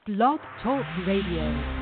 Blog Talk Radio.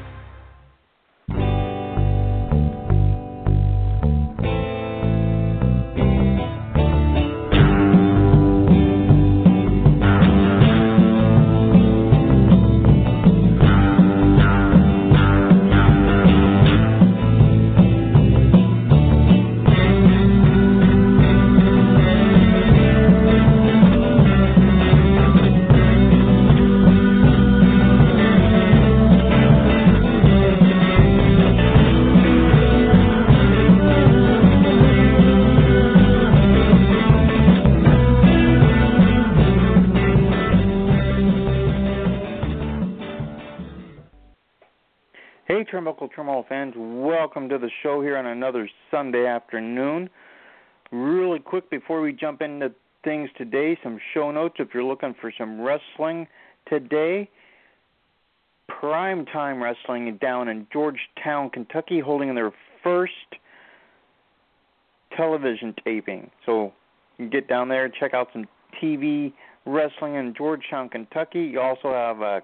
Hey, Turnbuckle Turmoil fans, welcome to the show here on another Sunday afternoon. Really quick before we jump into things today, some show notes if you're looking for some wrestling today. Primetime Wrestling down in Georgetown, Kentucky, holding their first television taping. So you can get down there and check out some TV wrestling in Georgetown, Kentucky. You also have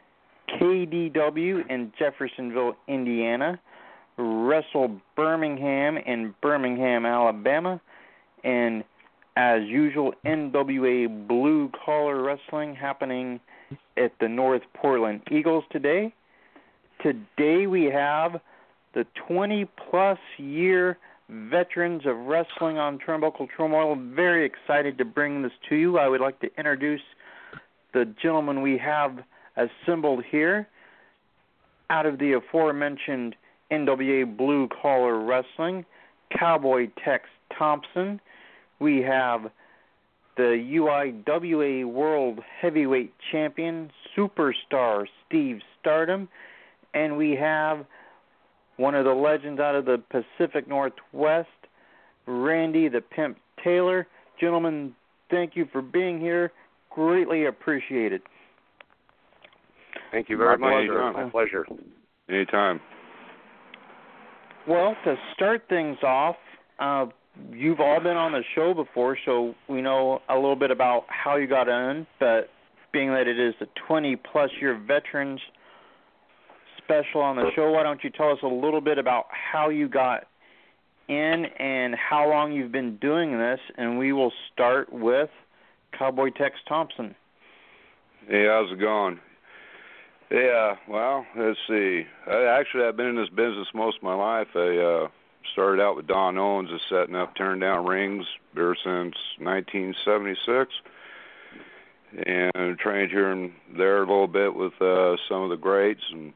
KDW in Jeffersonville, Indiana, Wrestle Birmingham in Birmingham, Alabama, and as usual, NWA Blue Collar Wrestling happening at the North Portland Eagles today. Today we have the 20-plus year veterans of wrestling on Turnbuckle Turmoil. Very excited to bring this to you. I would like to introduce the gentleman we have assembled here out of the aforementioned NWA Blue Collar Wrestling, Cowboy Tex Thompson. We have the UIWA World Heavyweight Champion, Superstar Steve Stardom, and we have one of the legends out of the Pacific Northwest, Randy the Pimp Taylor. Gentlemen, thank you for being here. Greatly appreciated. Thank you very much. My pleasure. Anytime. Well, to start things off, you've all been on the show before, so we know a little bit about how you got in, but being that it is the 20-plus year veterans special on the show, why don't you tell us a little bit about how you got in and how long you've been doing this, and we will start with Cowboy Tex Thompson. Hey, how's it going? Yeah, well, let's see. I've been in this business most of my life. I started out with Don Owens as setting up turn-down rings ever since 1976, and trained here and there a little bit with some of the greats, and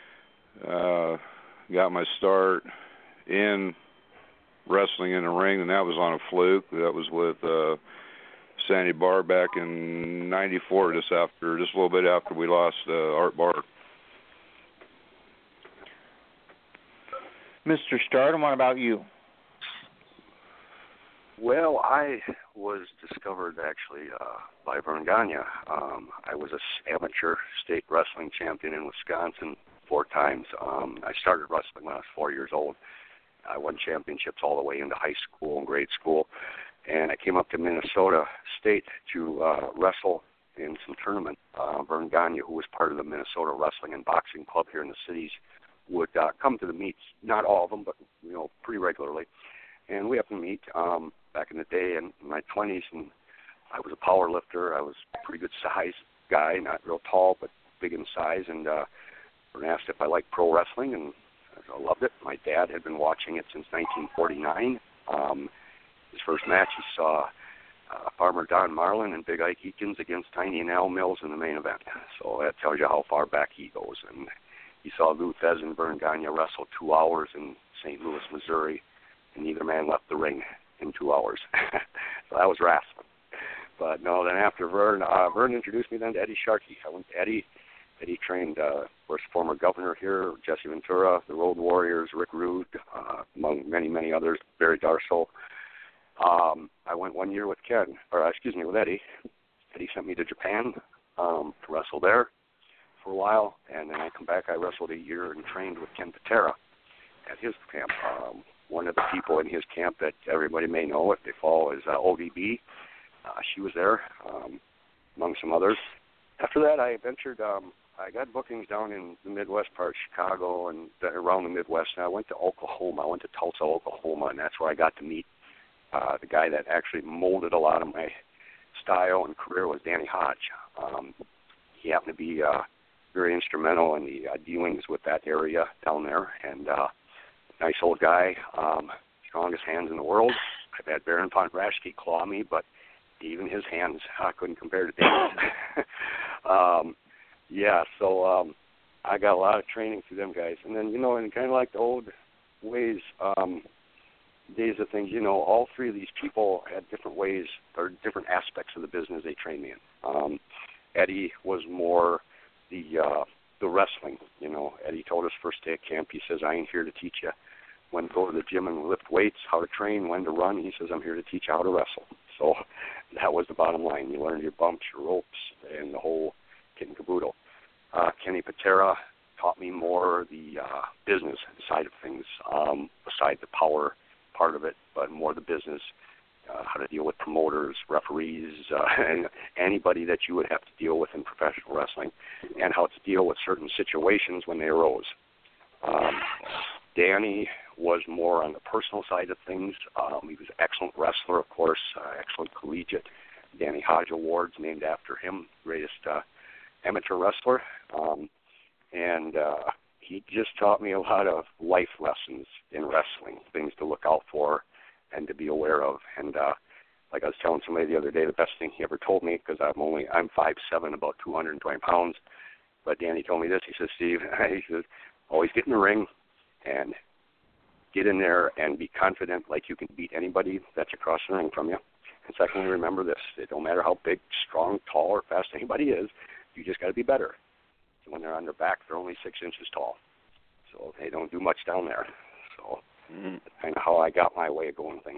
got my start in wrestling in the ring, and that was on a fluke. That was with Sandy Barr back in '94, just a little bit after we lost Art Barr. Mr. Stardom, what about you? Well, I was discovered actually by Vern Gagne. I was an amateur state wrestling champion in Wisconsin 4 times. I started wrestling when I was 4 years old. I won championships all the way into high school and grade school. And I came up to Minnesota State to wrestle in some tournament. Vern Gagne, who was part of the Minnesota Wrestling and Boxing Club here in the cities, would come to the meets, not all of them, but pretty regularly. And we happened to meet back in the day in my 20s, and I was a power lifter. I was a pretty good size guy, not real tall, but big in size. And Vern asked if I liked pro wrestling, and I loved it. My dad had been watching it since 1949. His first match, he saw Farmer Don Marlin and Big Ike Eakins against Tiny and Al Mills in the main event. So that tells you how far back he goes. And he saw Lou Thez and Vern Gagne wrestle 2 hours in St. Louis, Missouri, and neither man left the ring in 2 hours. So that was wrestling. But no, then after Vern introduced me then to Eddie Sharkey. I went to Eddie. Eddie trained first former governor here, Jesse Ventura, the Road Warriors, Rick Rude, among many, many others, Barry Darsow. I went 1 year with with Eddie. Eddie sent me to Japan to wrestle there for a while, and then I come back. I wrestled a year and trained with Ken Patera at his camp. One of the people in his camp that everybody may know, if they follow, is ODB. She was there, among some others. After that, I ventured I got bookings down in the Midwest part, Chicago, and around the Midwest. And I went to Oklahoma. I went to Tulsa, Oklahoma, and that's where I got to meet the guy that actually molded a lot of my style and career was Danny Hodge. He happened to be very instrumental in the dealings with that area down there, and nice old guy, strongest hands in the world. I've had Baron von Raschke claw me, but even his hands I couldn't compare to Danny's. So I got a lot of training through them guys. And then, and kind of like the old ways, days of things, all three of these people had different ways or different aspects of the business they trained me in. Eddie was more the wrestling. Eddie told us first day at camp, he says, I ain't here to teach you when to go to the gym and lift weights, how to train, when to run. He says, I'm here to teach you how to wrestle. So that was the bottom line. You learned your bumps, your ropes, and the whole kit and caboodle. Kenny Patera taught me more the business side of things, beside the power part of it, but more the business, how to deal with promoters, referees, and anybody that you would have to deal with in professional wrestling, and how to deal with certain situations when they arose. Danny was more on the personal side of things. He was an excellent wrestler, of course, excellent collegiate. Danny Hodge Awards named after him, greatest amateur wrestler. And he just taught me a lot of life lessons in wrestling, things to look out for and to be aware of. And like I was telling somebody the other day, the best thing he ever told me, because I'm 5'7", about 220 pounds, but Danny told me this. He says, Steve, he says, always get in the ring and get in there and be confident like you can beat anybody that's across the ring from you. And secondly, remember this. It don't matter how big, strong, tall, or fast anybody is. You just got to be better. When they're on their back, they're only 6 inches tall. So they don't do much down there. So that's kind of how I got my way of going things.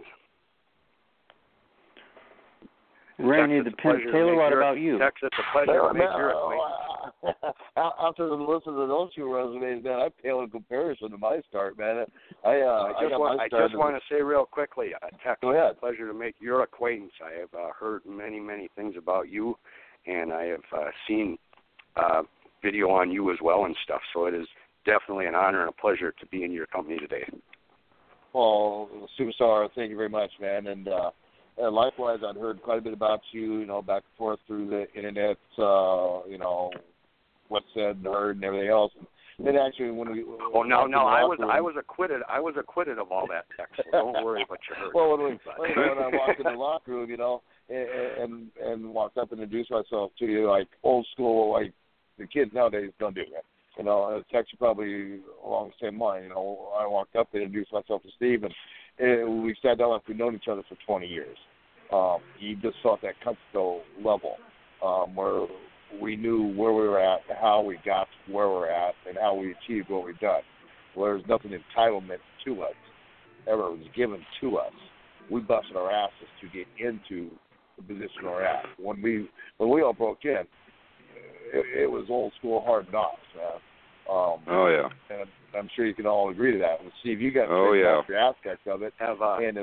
Randy the Pimp Taylor, what about you? Tex, it's a pleasure to make your acquaintance. After listening to those two resumes, man, I pale in comparison to my start, man. I just want to say real quickly, Tex, go ahead. It's a pleasure to make your acquaintance. I have heard many, many things about you, and I have seen video on you as well and stuff. So it is definitely an honor and a pleasure to be in your company today. Well, Superstar, thank you very much, man. And likewise, I'd heard quite a bit about you, back and forth through the internet, what's said and heard and everything else. And then actually, when we I was acquitted. I was acquitted of all that, Tex. So don't worry about your hurt. Well, when I walked in the locker room, and walked up and introduced myself to you, like old school, like the kids nowadays don't do that. Tex, you probably along the same line. I walked up and introduced myself to Steve, and we sat down like we've known each other for 20 years. You just saw at that comfortable level where we knew where we were at, how we got to where we're at, and how we achieved what we've done. Where there's nothing entitlement to us, ever was given to us. We busted our asses to get into the position we're at. When we all broke in, it was old school hard knocks, man. And I'm sure you can all agree to that. And Steve, you got your aspect of it. Have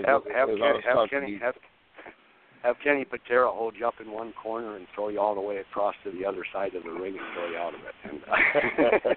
Kenny Patera hold you up in one corner and throw you all the way across to the other side of the ring and throw you out of it.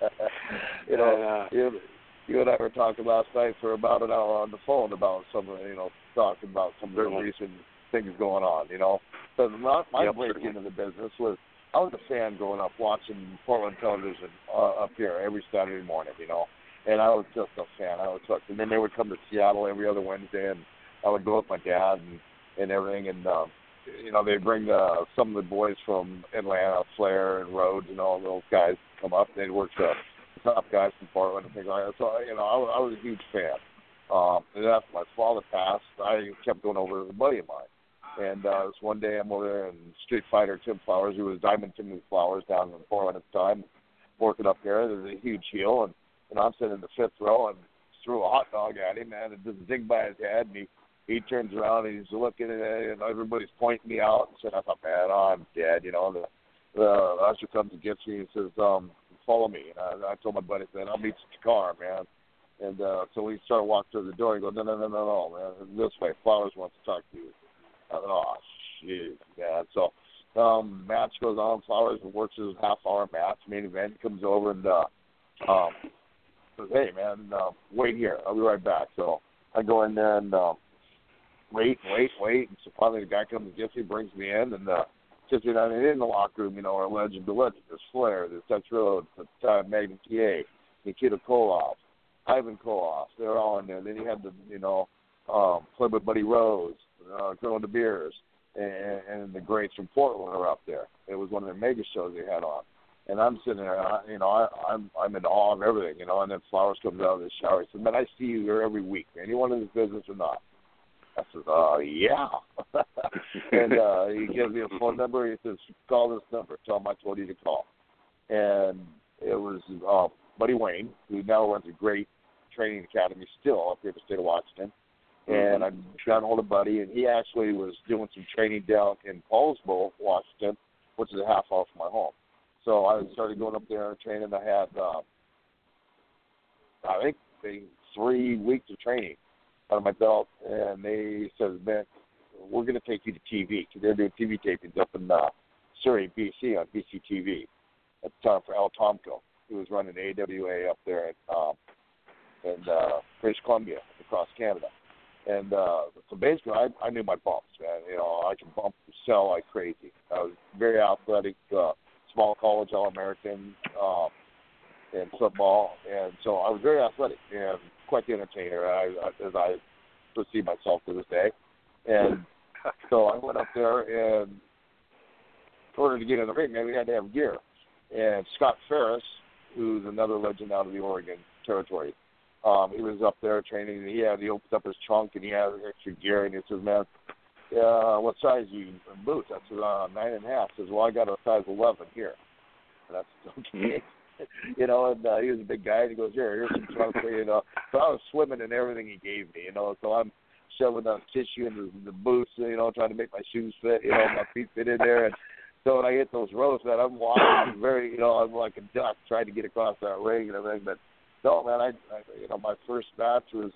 And, you and I were talking last night for about an hour on the phone about some, talking about some of the recent things going on. But my break into the business was, I was a fan growing up watching Portland television up here every Saturday morning, and I was just a fan. I was hooked. And then they would come to Seattle every other Wednesday, and I would go with my dad and everything. And, they'd bring some of the boys from Atlanta, Flair and Rhodes and all those guys come up. They'd work the top guys from Portland and things like that. So, I was a huge fan. And after my father passed, I kept going over with a buddy of mine. And this one day I'm over there in Street Fighter Tim Flowers, who was Diamond Tim Flowers down in Portland at the time, working up there. There's a huge heel, and I'm sitting in the fifth row and threw a hot dog at him, man, and just zing by his head, and he turns around and he's looking at it, and everybody's pointing me out and saying, I thought, man, I'm dead, The usher comes and gets me and says, follow me. And I told my buddy, man, I'll meet you at the car, man. And so we started walking through the door. He goes, no, man, this way. Flowers wants to talk to you. Oh, shit, man. So Match goes on. Flowers works his half-hour match. Main event comes over and says, "Hey, man, wait here. I'll be right back." So I go in there and wait. And so finally the guy comes and gets me, brings me in, and just in the locker room, our legend, the legend, there's Flair, there's Dutch Rhodes, Magnum TA, Nikita Koloff, Ivan Koloff. They're all in there. Then you had the, Playboy Buddy Rose, Colonel De Beers, and the greats from Portland are up there. It was one of their mega shows they had on. And I'm sitting there, I'm in awe of everything, and then Flowers comes out of the shower. He said, "Man, I see you here every week, man. You want in this business or not?" I said, "Yeah." And he gives me a phone number. He says, "Call this number. Tell him I told you to call." And it was Buddy Wayne, who now runs a great training academy still up here in the state of Washington. And I got hold of Buddy, and he actually was doing some training down in Paulsboro, Washington, which is a half hour from my home. So I started going up there and training. I had, I think, 3 weeks of training under my belt, and they said, "Man, we're going to take you to TV," because they're doing TV tapings up in Surrey, BC, on BC TV at the time for Al Tomko, who was running AWA up there in British Columbia, across Canada. And so basically, I knew my bumps, man. I can bump and sell like crazy. I was very athletic, small college All-American in football, and so I was very athletic and quite the entertainer, as I perceive myself to this day. And so I went up there, and in order to get in the ring, man, we had to have gear. And Scott Ferris, who's another legend out of the Oregon territory, he was up there training, and he opened up his trunk, and he had extra gear, and he says, "Man, what size you boots?" I said, 9.5. He says, "Well, I got a size 11 here." And I said, "Okay." And he was a big guy, and he goes, here's some trunks for you, So I was swimming in everything he gave me, so I'm shoving tissue into the boots, trying to make my shoes fit, my feet fit in there. And so when I hit those ropes, man, I'm walking very, I'm like a duck trying to get across that ring and everything. But no, man, I my first match was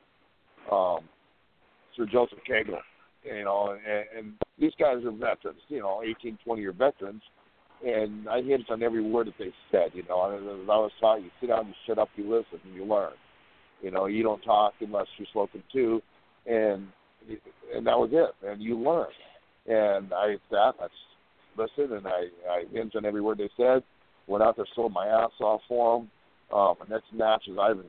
Sir Joseph Cagle, and these guys are veterans, 18, 20-year veterans. And I hit on every word that they said, I was taught, you sit down, you shut up, you listen, and you learn. You don't talk unless you're spoken to, and that was it, and you learn. And I sat, I listened, and I hinged on every word they said, went out there, sold my ass off for them. My next match is Ivan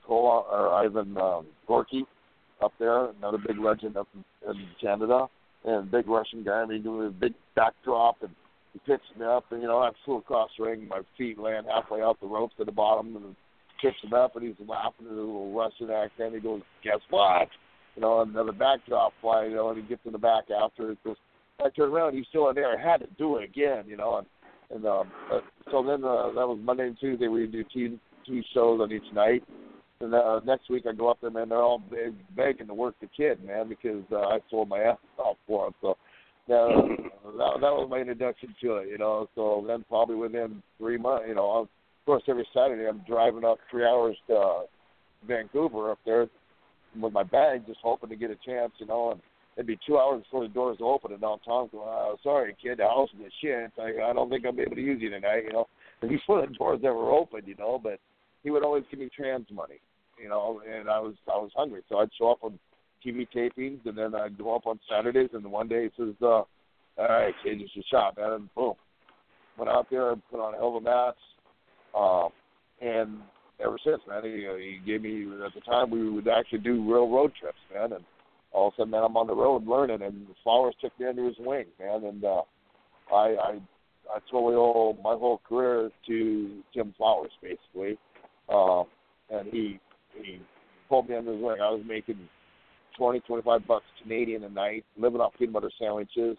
Gorky up there, another big legend up in Canada, and big Russian guy. I mean, doing a big backdrop, and he picks me up, and I flew across the ring. My feet land halfway out the ropes to the bottom, and picks him up, and he's laughing at a little Russian accent. He goes, "Guess what?" Another backdrop fly, and he gets in the back after. It goes, I turn around, he's still in there. I had to do it again, And so then that was Monday and Tuesday. We do two shows on each night. And next week I go up there, man. They're all begging to work the kid, man, because I sold my ass off for him. So that was my introduction to it, So then probably within 3 months, of course, every Saturday I'm driving up 3 hours to Vancouver up there with my bag, just hoping to get a chance, and it'd be 2 hours before the doors open, and now Tom's going, "Sorry, kid, the house is shit. I don't think I'll be able to use you tonight," before the doors ever opened, But he would always give me trans money, and I was hungry, so I'd show up on TV tapings, and then I'd go up on Saturdays, and one day he says, "All right, kid, just a shot, man," and boom, went out there and put on a hell of a match, and ever since, man, he gave me, at the time we would actually do real road trips, man, and all of a sudden, man, I'm on the road learning, and Flowers took me under his wing, man, and I totally owe my whole career to Tim Flowers, basically, and he pulled me under his wing. I was making $20-25 Canadian a night, living off peanut butter sandwiches,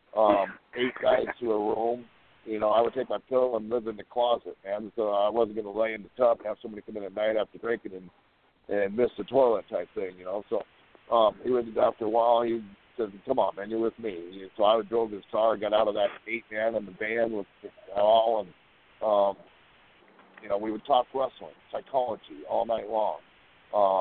8 guys to a room. I would take my pill and live in the closet, man, so I wasn't going to lay in the tub and have somebody come in at night after drinking and miss the toilet type thing, So he would, after a while, he said, "Come on, man, you're with me." So I drove his car, got out of that 8-man in the van with all, and we would talk wrestling, psychology all night long.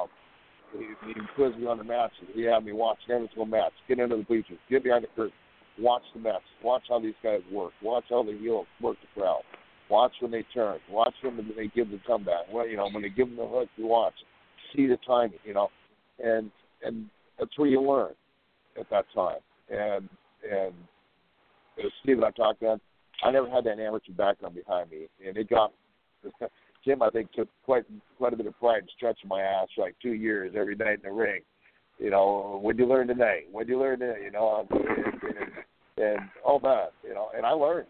He quizzed me on the matches. He had me watching every single match, get into the bleachers, get behind the curtain, watch the mess. Watch how these guys work. Watch how they work the crowd. Watch when they turn. Watch when they give the comeback. Well, when they give them the hook, you watch. See the timing, and that's where you learn at that time. And as Steve and I talked about, I never had that amateur background behind me, and it got Jim, I think, took quite a bit of pride in stretching my ass for like 2 years every night in the ring. What'd you learn tonight? What'd you learn today? And all that, and I learned,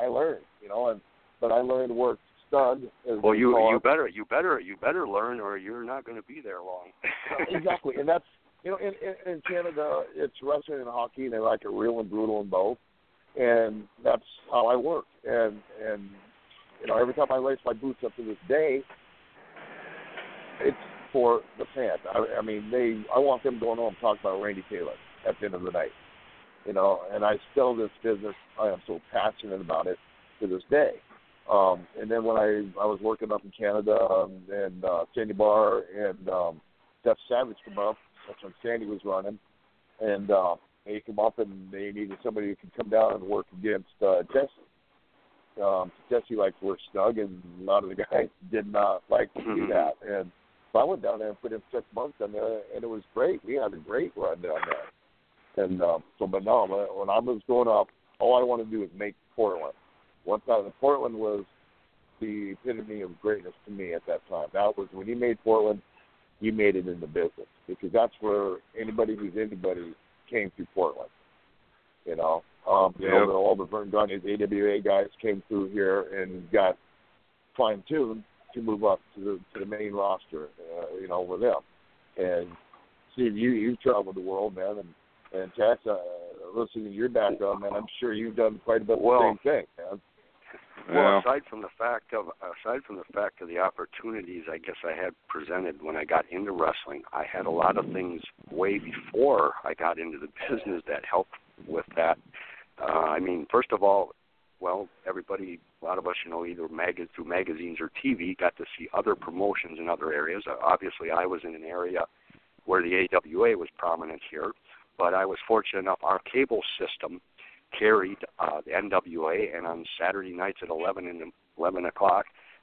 but I learned to work stud. Well, you better learn, or you're not going to be there long. Exactly, and that's in Canada, it's wrestling and hockey, and they like it real and brutal in both, and that's how I work. And every time I lace my boots up to this day, it's for the fans. I want them going home talking about Randy Taylor at the end of the night, and I still this business. I am so passionate about it to this day. And then when I was working up in Canada, and Sandy Barr and Death Savage come up, that's when Sandy was running, and they come up and they needed somebody who could come down and work against Jesse. Jesse liked to work snug, and a lot of the guys did not like to do that. And so I went down there and put in 6 months in there, and it was great. We had a great run down there. And when I was growing up, all I wanted to do was make Portland. Portland was the epitome of greatness to me at that time. That was when you made Portland, you made it in the business, because that's where anybody who's anybody came through Portland. All the Vern Gagne's AWA guys came through here and got fine-tuned to move up to the main roster, with them. And Steve, you traveled the world, man, and Tex, listening to your background, man, I'm sure you've done quite a bit of the same thing, man. Well, aside from the fact of the opportunities I guess I had presented when I got into wrestling, I had a lot of things way before I got into the business that helped with that. First of all, everybody, a lot of us, either through magazines or TV, got to see other promotions in other areas. Obviously, I was in an area where the AWA was prominent here, but I was fortunate enough, our cable system carried the NWA, and on Saturday nights at 11 o'clock,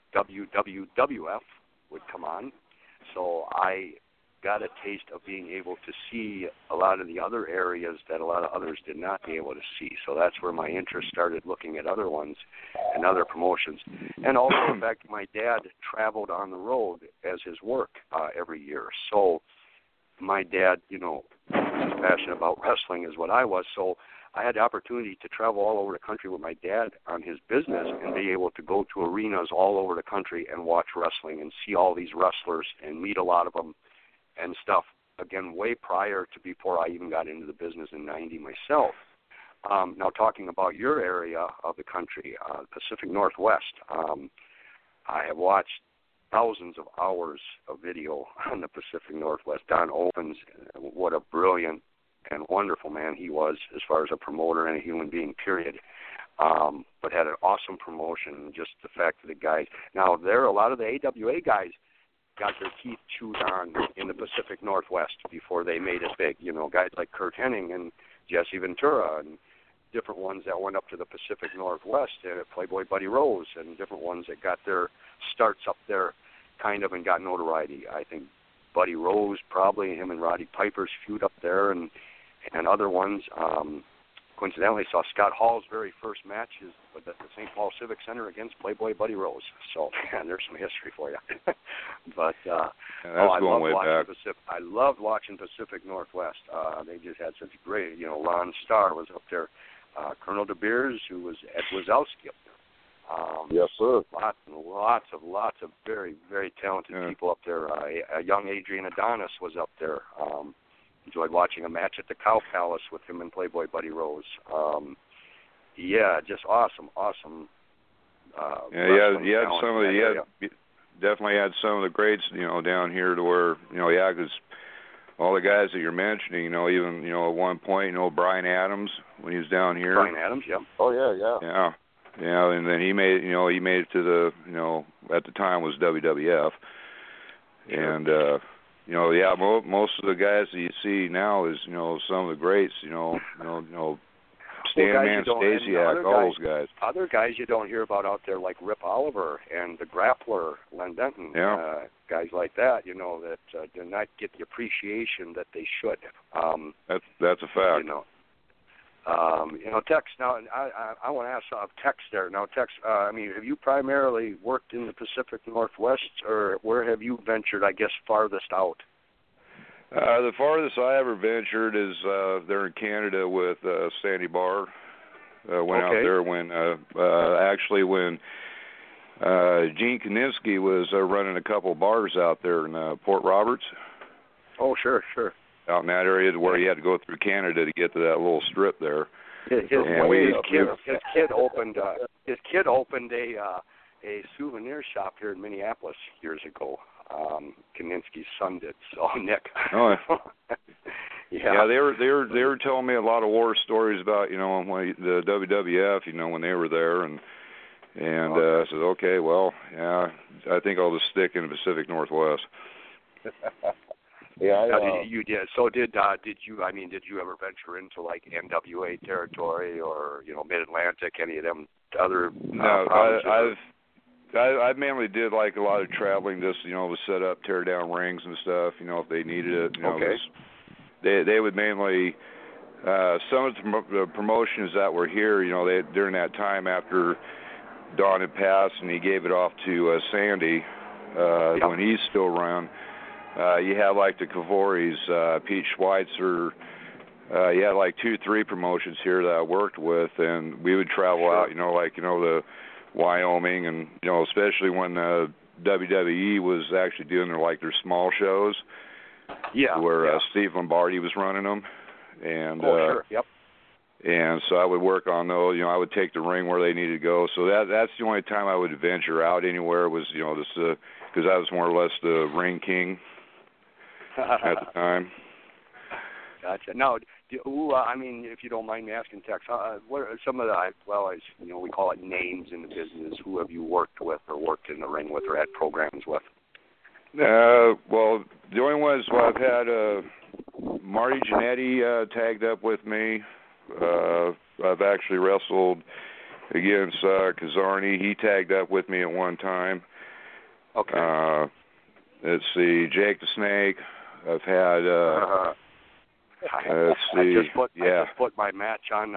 WWWF would come on. So I got a taste of being able to see a lot of the other areas that a lot of others did not be able to see. So that's where my interest started, looking at other ones and other promotions. And also the fact that my dad traveled on the road as his work every year. So my dad, was as passionate about wrestling as what I was. So I had the opportunity to travel all over the country with my dad on his business and be able to go to arenas all over the country and watch wrestling and see all these wrestlers and meet a lot of them and stuff, again, way prior to before I even got into the business in 90 myself. Now, talking about your area of the country, Pacific Northwest, I have watched thousands of hours of video on the Pacific Northwest. Don Opens, what a brilliant and wonderful man he was as far as a promoter and a human being, period. But had an awesome promotion, just the fact that the guys. Now, a lot of the AWA guys got their teeth chewed on in the Pacific Northwest before they made it big. Guys like Kurt Hennig and Jesse Ventura and different ones that went up to the Pacific Northwest, Playboy Buddy Rose, and different ones that got their starts up there kind of and got notoriety. I think Buddy Rose, probably, him and Roddy Piper's feud up there, and other ones. Coincidentally, saw Scott Hall's very first match at the St. Paul Civic Center against Playboy Buddy Rose. So, there's some history for you. But I loved watching I loved watching Pacific Northwest. They just had such great, Ron Starr was up there, Colonel De Beers, who was Ed Wazowski up there. Yes, sir. Lots of very, very talented people up there. A young Adrian Adonis was up there. Enjoyed watching a match at the Cow Palace with him and Playboy Buddy Rose. Just awesome. Definitely had some of the greats, down here to where, because all the guys that you're mentioning, even, at one point, Brian Adams when he was down here. Brian Adams, yeah. Oh yeah. Yeah, and then he made it to the, at the time was WWF, and most of the guys that you see now is, some of the greats, Stanman, Stasiak, all those guys. Other guys you don't hear about out there, like Rip Oliver and the Grappler, Len Denton, guys like that, that do not get the appreciation that they should. That's a fact. Tex. Now, I want to ask Tex there. Now, Tex, have you primarily worked in the Pacific Northwest, or where have you ventured? I guess farthest out. The farthest I ever ventured is there in Canada with Sandy Barr. Went out there when Gene Kaninsky was running a couple bars out there in Port Roberts. Oh, sure. Out in that area where you had to go through Canada to get to that little strip there. His kid opened a souvenir shop here in Minneapolis years ago. Kaninsky's son did. So Nick. Oh. Yeah, they were telling me a lot of war stories about the WWF, when they were there, and I said, okay, well, yeah, I think I'll just stick in the Pacific Northwest. Yeah, you did. So did you? Did you ever venture into like NWA territory or Mid Atlantic, any of them other? No, I mainly did like a lot of traveling, just to set up, tear down rings and stuff. If they needed it. They would mainly some of the promotions that were here. During that time after Don had passed and he gave it off to Sandy when he's still around. You had like the Kavoris, Pete Schweitzer. You had like 2-3 promotions here that I worked with, and we would travel out, the Wyoming, and especially when WWE was actually doing their small shows. Yeah. Where Steve Lombardi was running them, and and so I would work on those. I would take the ring where they needed to go. So that's the only time I would venture out anywhere was just because I was more or less the ring king at the time. Gotcha. Now, if you don't mind me asking, Tex, what are some of the, we call it names in the business, who have you worked with or worked in the ring with or had programs with? Well, the only ones I've had, Marty Jannetty tagged up with me. I've actually wrestled against Kazarni. He tagged up with me at one time. Okay. Let's see, Jake the Snake. I've had. Let's see. I just put my match on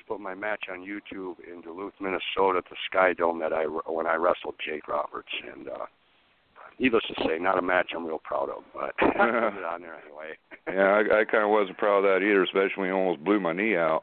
YouTube in Duluth, Minnesota, at the Sky Dome when I wrestled Jake Roberts, and needless to say, not a match I'm real proud of, but I put it on there anyway. Yeah, I kind of wasn't proud of that either, especially when he almost blew my knee out.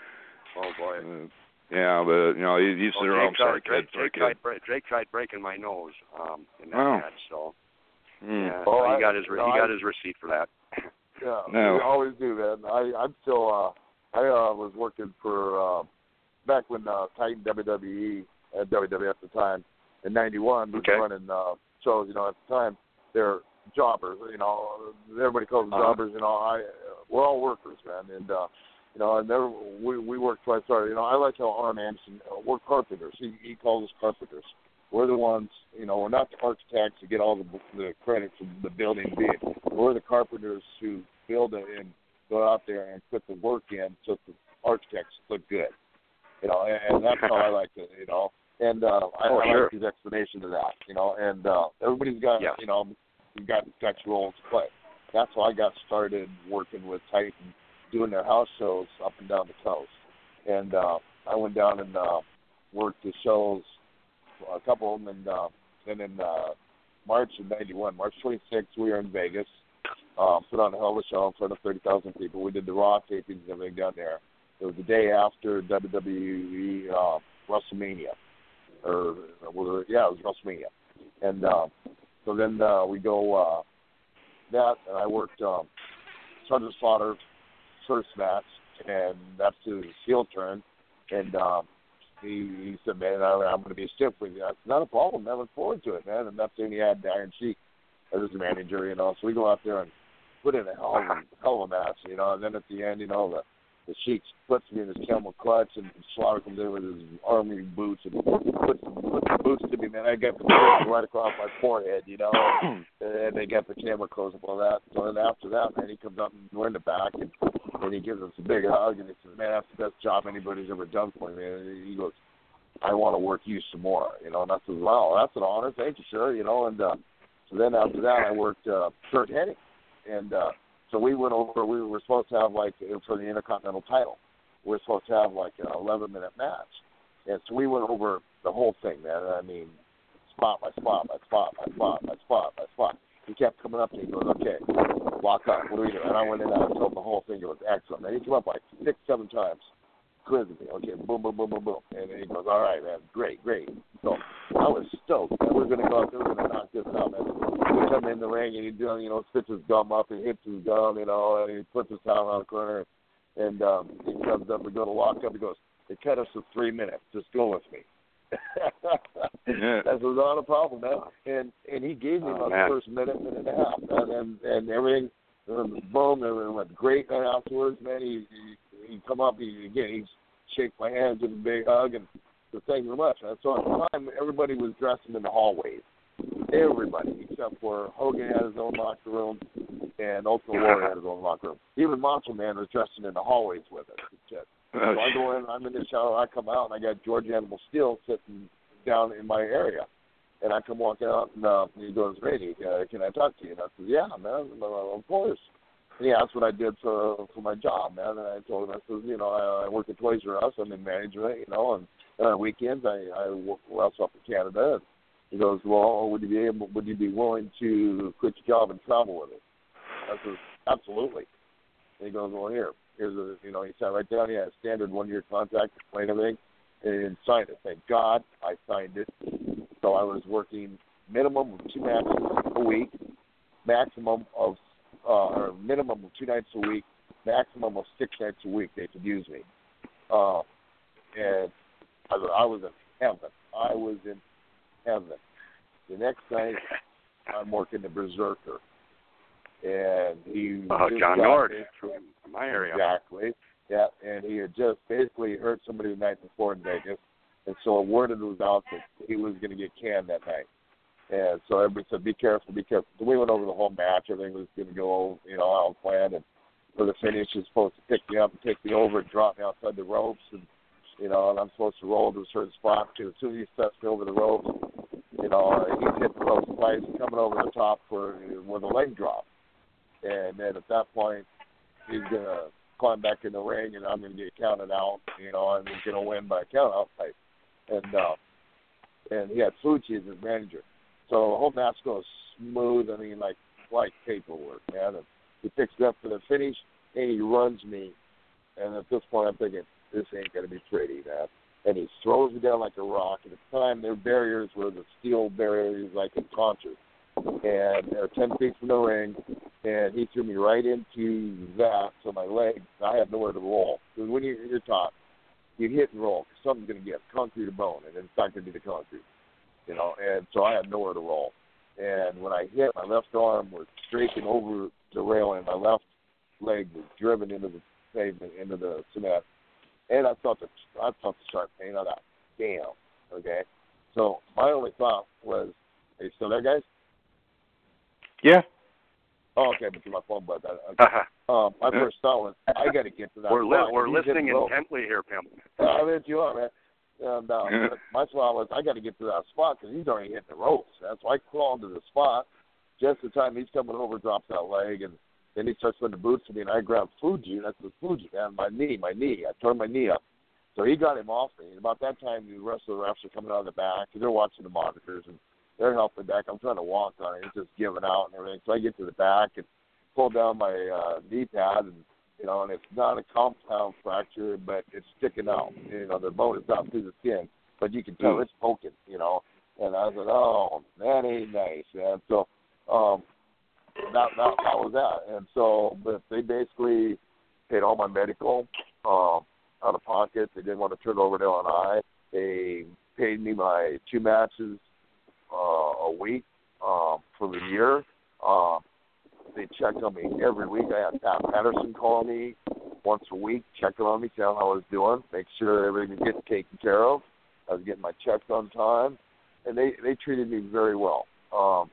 Oh boy. Yeah, but you said, "I'm sorry, kid." Drake tried breaking my nose in that match, so. Yeah, well, he got his receipt for that. Yeah, no. We always do, man. I'm still. I was working for back when Titan WWE at WWF at the time in '91 was running shows. At the time they're jobbers. Everybody calls them jobbers. We're all workers, man, and. And there we worked twice hard. I like how Arn Anderson, we're carpenters. He calls us carpenters. We're the ones, we're not the architects who get all the credit for the building being. We're the carpenters who build it and go out there and put the work in so the architects look good. And that's how I like it, And I like his explanation of that, And everybody's got, you've got roles to play. That's how I got started working with Titan, doing their house shows up and down the coast. And I went down and worked the shows, a couple of them, and then in March of '91, March 26th, we were in Vegas, put on a hell of a show in front of 30,000 people. We did the Raw tapings and everything down there. It was the day after WWE WrestleMania. It was WrestleMania. And so then we go that, and I worked Sergeant Slaughter first match, and that's his heel turn. And he said, "Man, I'm going to be stiff with you." I said, "Not a problem. I look forward to it, man." And that's when he had the Iron Sheik as his manager, So we go out there and put in a hell of a match, And then at the end, the Sheik puts me in his camel clutch, and Slaughter comes in with his army boots and puts the boots to me, man. I got the boots right across my forehead, And they got the camera close up all that. So then after that, man, he comes up and we're in the back, and And he gives us a big hug, and he says, man, that's the best job anybody's ever done for me. And he goes, I want to work you some more, And I said, wow, that's an honor. Thank you, sir, And so then after that, I worked Curt Hennig. And so we went over, we were supposed to have, for the Intercontinental title, we were supposed to have, an 11-minute match. And so we went over the whole thing, man. I mean, spot by spot by spot by spot by spot by spot. He kept coming up to me. He goes, okay, lock up. What do we do? And I went in and I told him the whole thing. It was excellent. And he came up 6, 7 times, quizzing me. Okay, boom, boom, boom, boom, boom. And then he goes, all right, man, great. So I was stoked. And we're going to go out there. We're going to knock this out, man. We come in the ring and he does, spits his gum up and hits his gum, and he puts his towel on the corner. And he comes up. We go to lock up. He goes, they cut us to 3 minutes. Just go with me. That was not a problem, man. And he gave me the first minute and a half, and everything, boom, everything went great. And afterwards, man, he come up, he'd shake my hand, give a big hug, and thank you very much. And so at the time, everybody was dressing in the hallways. Everybody, except for Hogan had his own locker room, and Ultimate Warrior had his own locker room. Even Macho Man was dressing in the hallways with us. So I go in, I'm in the shower, I come out, and I got George Animal Steel sitting down in my area. And I come walking out, and he goes, Randy, can I talk to you? And I said, yeah, man, of course. And he asked what I did for my job, man. And I told him, I said, I work at Toys R Us, I'm in management, and on weekends I wrestle up in Canada. And he goes, well, would you be willing to quit your job and travel with us? I said, absolutely. And he goes, well, here's he sat right down. He had a standard 1-year contract, explained everything, and signed it. Thank God I signed it. So I was working minimum of 2 matches a week, minimum of 2 nights a week, maximum of 6 nights a week. They could use me. And I was in heaven. I was in heaven. The next night, I'm working the Berserker. And he John Nord from my area. Exactly. Yeah, and he had just basically hurt somebody the night before in Vegas, and so a word was out that he was going to get canned that night. And so everybody said, be careful, be careful. So we went over the whole match. Everything was going to go, out planned. And for the finish, he's supposed to pick me up and take me over and drop me outside the ropes. And, and I'm supposed to roll to a certain spot. As soon as he steps me over the ropes, he's hit the ropes twice, coming over the top with a leg drop. And then at that point, he's going to climb back in the ring, and I'm going to get counted out, and he's going to win by a count-out fight. And he had Fuji as his manager. So the whole match goes smooth, like paperwork, man. And he picks it up for the finish, and he runs me. And at this point, I'm thinking, this ain't going to be pretty, man. And he throws me down like a rock. And at the time, their barriers were the steel barriers like in concert. And they're 10 feet from the ring, and he threw me right into that, so my leg, I had nowhere to roll. Because when you're taught, you hit and roll, because something's going to get concrete or bone, and it's not going to be the concrete, and so I had nowhere to roll. And when I hit, my left arm was scraping over the railing, my left leg was driven into the pavement, into the cement, and I felt the sharp pain on that. Damn, okay? So my only thought was, are you still there, guys? Yeah. Oh, okay, but my phone buzzed. Okay. My first thought was, I got to get to that. We're listening intently here, Pim. I bet you are, man. And my thought was, I got to get to that spot because he's already hitting the ropes. So I crawled to the spot just the time he's coming over, drops that leg, and then he starts putting the boots to me, and I grabbed Fuji, and that's the Fuji, man, my knee. I turned my knee up. So he got him off me. And about that time, the rest of the refs are coming out of the back, and they're watching the monitors, and they're helping back. I'm trying to walk on it. It's just giving out and everything. So I get to the back and pull down my knee pad, and and it's not a compound fracture, but it's sticking out. The bone is not through the skin, but you can tell it's poking. And I said, oh, that ain't nice, man. So that was that. And so, but they basically paid all my medical out of pocket. They didn't want to turn it over to L&I. They paid me my 2 matches a week for the year. They checked on me every week. I had Pat Patterson call me once a week, checking on me, see how I was doing, make sure everything was getting taken care of. I was getting my checks on time, and they treated me very well.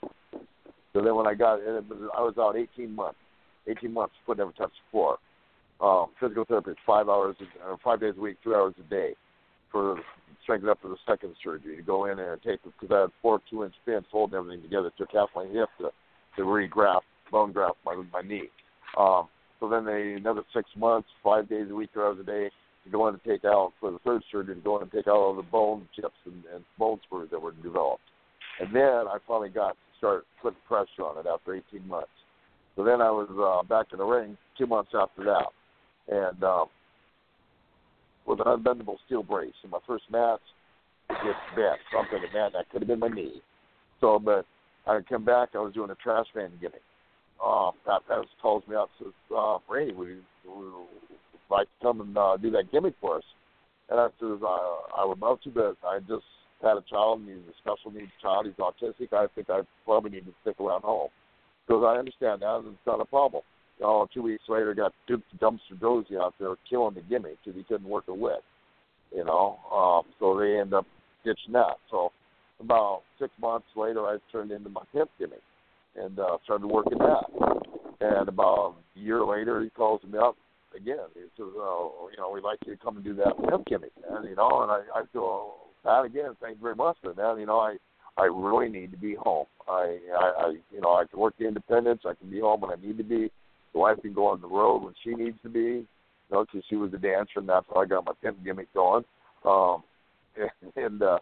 So then when I was out 18 months, foot never touched the floor. physical therapy 5 days a week, 2 hours a day for strengthening up for the second surgery to go in there and take, because I had 4 2-inch pins holding everything together. It took half my hip to regraft, bone graft my knee. So then another 6 months, 5 days a week, 2 hours a day to go in and take out, for the third surgery, to go in and take out all the bone chips and bone spurs that were developed. And then I finally got to start putting pressure on it after 18 months. So then I was back in the ring 2 months after that, and with an unbendable steel brace. In my first match, it gets bent. So I'm thinking, man, that could have been my knee. So, but I come back, I was doing a trash man gimmick. That calls me up and says, Randy, would you like to come and do that gimmick for us? And I says, I would love to, but I just had a child, and he's a special needs child. He's autistic. I think I probably need to stick around home. Because I understand that, and it's not a problem. 2 weeks later, got Duke Dumpster Dozy out there killing the gimmick because he couldn't work a whip, so they end up ditching that. So about 6 months later, I turned into my pimp gimmick and started working that. And about a year later, he calls me up again. He says, we'd like you to come and do that pimp gimmick, man, and I feel that again. Thank you very much, but man, I really need to be home. I can work the independence. I can be home when I need to be. The wife can go on the road when she needs to be, because she was a dancer, and that's how I got my pimp gimmick going. So that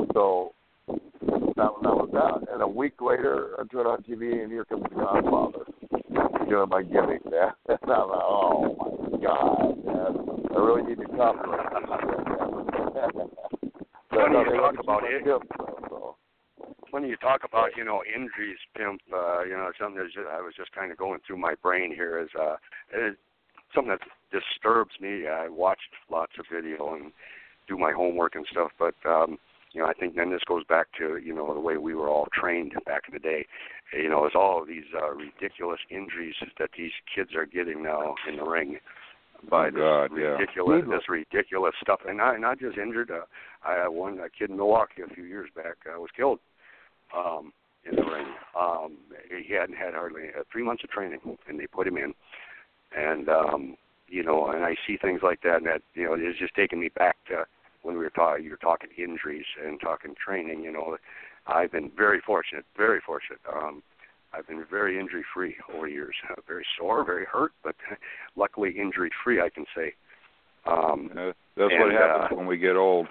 was that. And a week later, I turned on TV, and here comes the Godfather doing my gimmick, man. And I'm like, oh my God, man! I really need to copyright this. When you talk about it. When you talk about, injuries, Pimp, something that I was just kind of going through my brain here is something that disturbs me. I watched lots of video and do my homework and stuff, but, I think then this goes back to, the way we were all trained back in the day. It's all of these ridiculous injuries that these kids are getting now in the ring by this ridiculous stuff. And not just injured. I had one kid in Milwaukee a few years back was killed. In the ring. He hadn't had hardly 3 months of training, and they put him in. And, and I see things like that, and that, it's just taking me back to when you were talking injuries and talking training. I've been very fortunate. I've been very injury-free over the years. Very sore, very hurt, but luckily injury-free, I can say. That's what happens when we get old.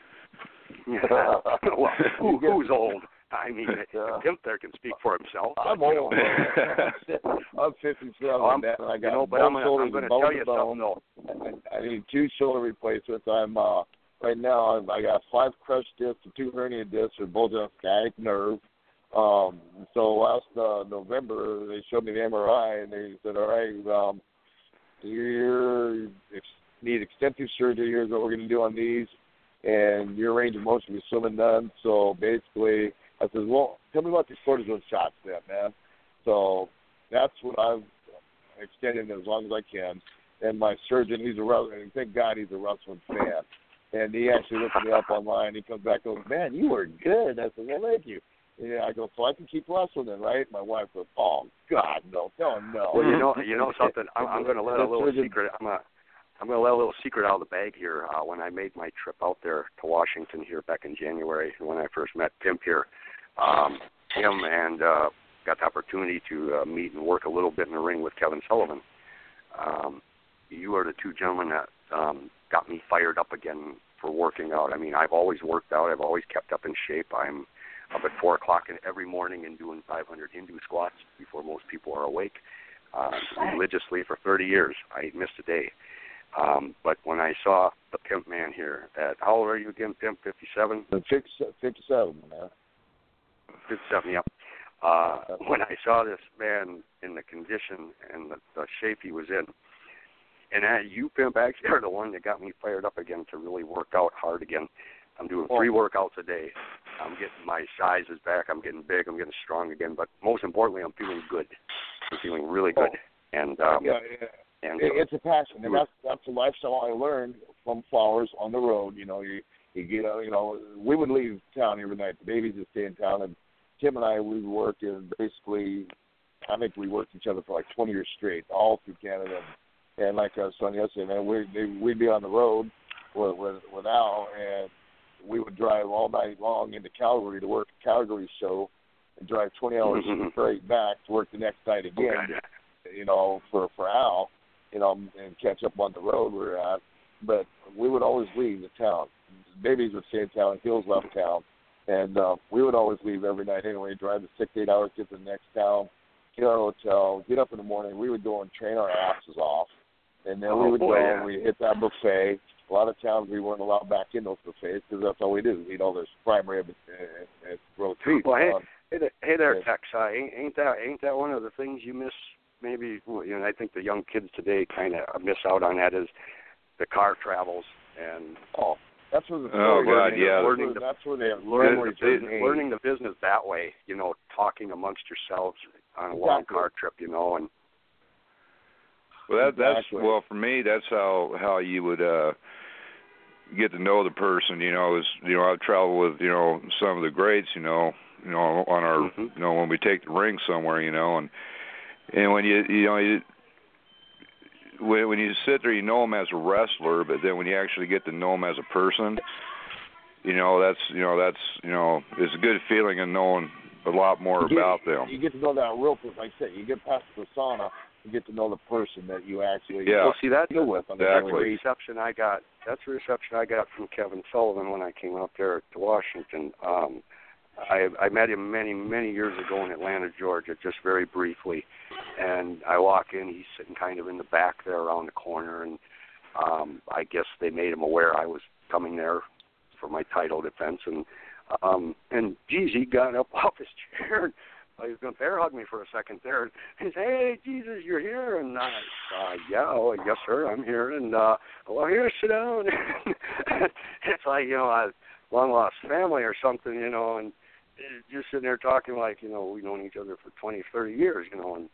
Well, who's old? I mean, Pimp there can speak for himself. I'm old. I'm 57, man, and I got but I'm going to tell you something, though. I need 2 shoulder replacements. I'm right now. I got 5 crushed discs and 2 hernia discs, or both on sciatic nerve. So last November, they showed me the MRI, and they said, "All right, you need extensive surgery. Here's what we're going to do on these, and your range of motion is still been done." So basically, I said, well, tell me about these cortisone shots then, man. So that's what I've extended as long as I can. And my surgeon, he's a wrestler, and thank God he's a wrestling fan. And he actually looked me up online. He comes back and goes, man, you were good. I said, well, thank you. Yeah, I go, so I can keep wrestling then, right? My wife goes, oh, God, no. Tell him no. Well, you know something? I'm going to let a little secret. I'm going to let a little secret out of the bag here. When I made my trip out there to Washington here back in January, when I first met Pimp here, him and got the opportunity to meet and work a little bit in the ring with Kevin Sullivan. You are the 2 gentlemen that got me fired up again for working out. I mean, I've always worked out. I've always kept up in shape. I'm up at 4 o'clock every morning and doing 500 Hindu squats before most people are awake. Religiously for 30 years. I ain't missed a day. But when I saw the Pimp man here how old are you again, Pimp? 57? 57, man. 57, yep. When I saw this man in the condition and the shape he was in, and you, Pimp, actually are the one that got me fired up again to really work out hard again. I'm doing 3 workouts a day. I'm getting my size is back. I'm getting big. I'm getting strong again. But most importantly, I'm feeling good. I'm feeling really good. And it's a passion, and that's a lifestyle I learned from Flowers on the road. You get, we would leave town every night. The babies would stay in town, and Tim and I, we worked in basically, I think we worked each other for like 20 years straight, all through Canada. And like I was telling you yesterday, man, we'd be on the road with Al, and we would drive all night long into Calgary to work a Calgary show, and drive 20 hours straight back to work the next night again. Okay. You know, for Al, you know, and catch up on the road we were at. But we would always leave the town. Babies would stay in town, Hills left town, and we would always leave every night anyway. Drive the 6-8 hours, get to the next town, get our hotel, get up in the morning. We would go and train our asses off. And then we would go and we'd hit that buffet. A lot of towns we weren't allowed back in those buffets because that's all we do. Eat all this prime rib and roast beef. Well, hey there, Tex. Ain't that one of the things you miss? Maybe, you know, I think the young kids today kind of miss out on that is the car travels and that's where the learning the business that way. You know, talking amongst yourselves on a long car trip. You know, and well, that's well for me. That's how you would get to know the person. You know, is I've traveled with some of the greats. You know on our when we take the ring somewhere. And when when you sit there, you know him as a wrestler, but then when you actually get to know him as a person, that's it's a good feeling in knowing a lot more about them. You get to know that real person. Like I said, you get past the persona. You get to know the person that you actually deal with. That's the reception I got. That's the reception I got from Kevin Sullivan when I came up there to Washington. I met him many years ago in Atlanta, Georgia, just very briefly. And I walk in, he's sitting kind of in the back there around the corner, and I guess they made him aware I was coming there for my title defense. And geez, he got up off his chair. He was going to bear hug me for a second there. And he said, "Hey, Jesus, you're here." And yes, sir, I'm here. And, well, here, sit down. It's like, a long-lost family or something, and just sitting there talking like, we've known each other for 20, 30 years, and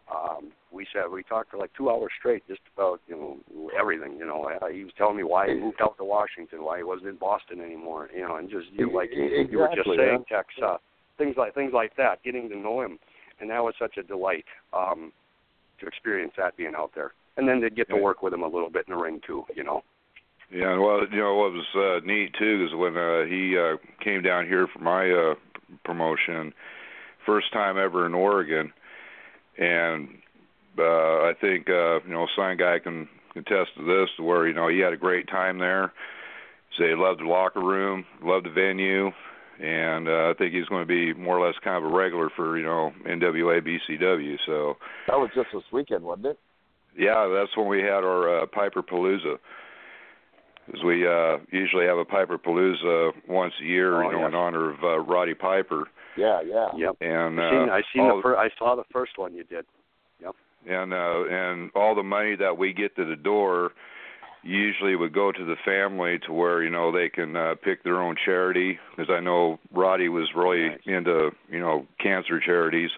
we talked for like 2 hours straight just about, everything, he was telling me why he moved out to Washington, why he wasn't in Boston anymore, and just, like exactly, you were just saying, Tex, things like that, getting to know him, and that was such a delight to experience that being out there, and then to get to work with him a little bit in the ring too, Yeah, well, what was neat too is when he came down here for my promotion, first time ever in Oregon, and I think Sign Guy can attest to this, where he had a great time there. So he loved the locker room, loved the venue. And I think he's going to be more or less kind of a regular for, NWA BCW. So that was just this weekend, wasn't it? Yeah, that's when we had our Piper Palooza. Because we usually have a Piper Palooza once a year, in honor of Roddy Piper. Yeah. Yep. And I saw the first one you did. Yep. And all the money that we get to the door usually would go to the family to where they can pick their own charity, because I know Roddy was really into cancer charities,